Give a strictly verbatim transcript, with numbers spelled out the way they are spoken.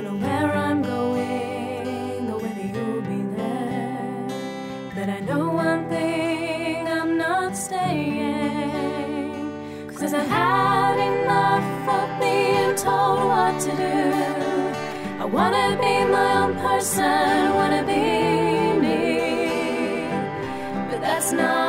know where I'm going or whether you'll be there. But I know one thing, I'm not staying, 'cause I've had enough of being told what to do. I wanna be my own person, wanna be me, but that's not